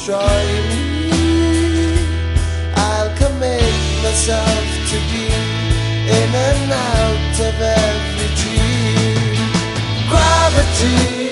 destroy me. I'll commit myself to be in and out of every dream. Gravity